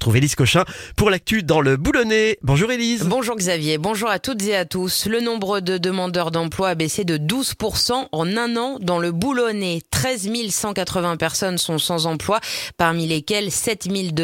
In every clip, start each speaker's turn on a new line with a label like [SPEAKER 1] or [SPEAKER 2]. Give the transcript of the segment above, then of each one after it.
[SPEAKER 1] retrouve Élise Cochin pour l'actu dans le Boulonnais. Bonjour Élise.
[SPEAKER 2] Bonjour Xavier, bonjour à toutes et à tous. Le nombre de demandeurs d'emploi a baissé de 12% en un an dans le Boulonnais. 13 180 personnes sont sans emploi, parmi lesquelles 7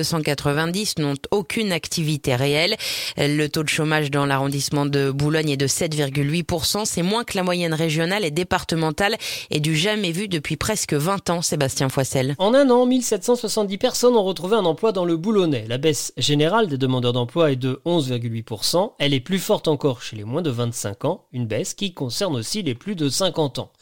[SPEAKER 2] 290 n'ont aucune activité réelle. Le taux de chômage dans l'arrondissement de Boulogne est de 7,8%. C'est moins que la moyenne régionale et départementale et du jamais vu depuis presque 20 ans, Sébastien Foissel.
[SPEAKER 3] En un an, 1770 personnes ont retrouvé un emploi dans le Boulonnais. La baisse générale des demandeurs d'emploi est de 11,8%. Elle est plus forte encore chez les moins de 25 ans, une baisse qui concerne aussi les plus de 50 ans.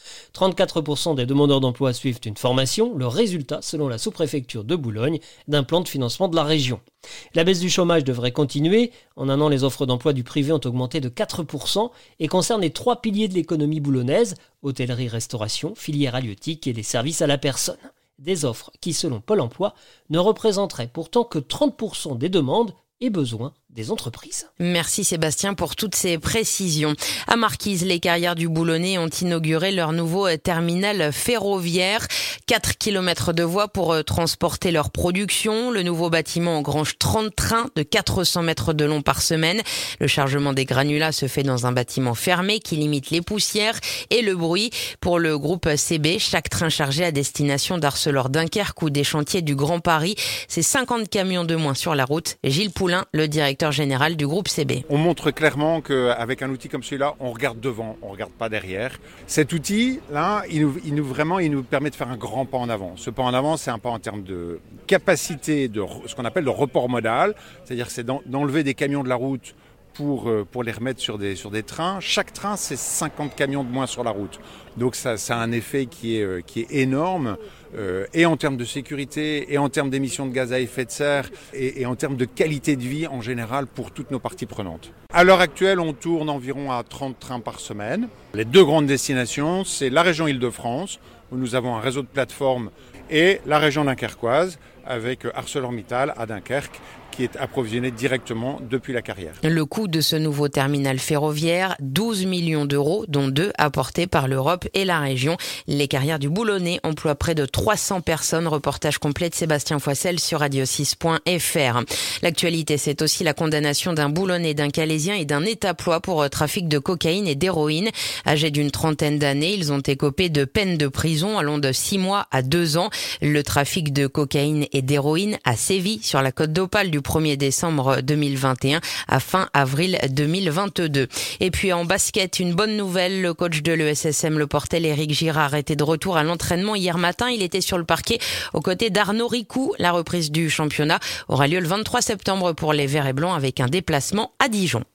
[SPEAKER 3] 34% des demandeurs d'emploi suivent une formation, le résultat, selon la sous-préfecture de Boulogne, d'un plan de financement de la région. La baisse du chômage devrait continuer. En un an, les offres d'emploi du privé ont augmenté de 4% et concernent les 3 piliers de l'économie boulonnaise, hôtellerie-restauration, filière halieutique et les services à la personne. Des offres qui, selon Pôle emploi, ne représenteraient pourtant que 30% des demandes et besoins des entreprises.
[SPEAKER 2] Merci Sébastien pour toutes ces précisions. À Marquise, les carrières du Boulonnais ont inauguré leur nouveau terminal ferroviaire. 4 km de voies pour transporter leur production. Le nouveau bâtiment engrange 30 trains de 400 mètres de long par semaine. Le chargement des granulats se fait dans un bâtiment fermé qui limite les poussières et le bruit. Pour le groupe CB, chaque train chargé à destination d'Arcelor-Dunkerque ou des chantiers du Grand Paris, c'est 50 camions de moins sur la route. Gilles Poulain, le directeur général du groupe CB.
[SPEAKER 4] On montre clairement qu'avec un outil comme celui-là, on regarde devant, on ne regarde pas derrière. Cet outil-là, il nous permet de faire un grand pas en avant. Ce pas en avant, c'est un pas en termes de capacité, de ce qu'on appelle le report modal, c'est-à-dire c'est d'enlever des camions de la route pour les remettre sur des trains. Chaque train, c'est 50 camions de moins sur la route. Donc ça a un effet qui est énorme, et en termes de sécurité, et en termes d'émissions de gaz à effet de serre, et en termes de qualité de vie en général pour toutes nos parties prenantes. À l'heure actuelle, on tourne environ à 30 trains par semaine. Les 2 grandes destinations, c'est la région Île-de-France, où nous avons un réseau de plateformes, et la région dunkerquoise, avec ArcelorMittal à Dunkerque, qui est approvisionné directement depuis la carrière.
[SPEAKER 2] Le coût de ce nouveau terminal ferroviaire, 12 millions d'euros, dont 2 apportés par l'Europe et la région. Les carrières du Boulonnais emploient près de 300 personnes. Reportage complet de Sébastien Foissel sur radio6.fr. L'actualité, c'est aussi la condamnation d'un Boulonnais, d'un Calaisien et d'un étaplois pour trafic de cocaïne et d'héroïne. Âgés d'une trentaine d'années, ils ont écopé de peines de prison allant de 6 mois à 2 ans. Le trafic de cocaïne et d'héroïne a sévi sur la côte d'Opale du 1er décembre 2021 à fin avril 2022. Et puis en basket, une bonne nouvelle, le coach de l'ESSM Le Portel, Éric Girard, était de retour à l'entraînement hier matin. Il était sur le parquet aux côtés d'Arnaud Ricou. La reprise du championnat aura lieu le 23 septembre pour les Verts et Blancs avec un déplacement à Dijon.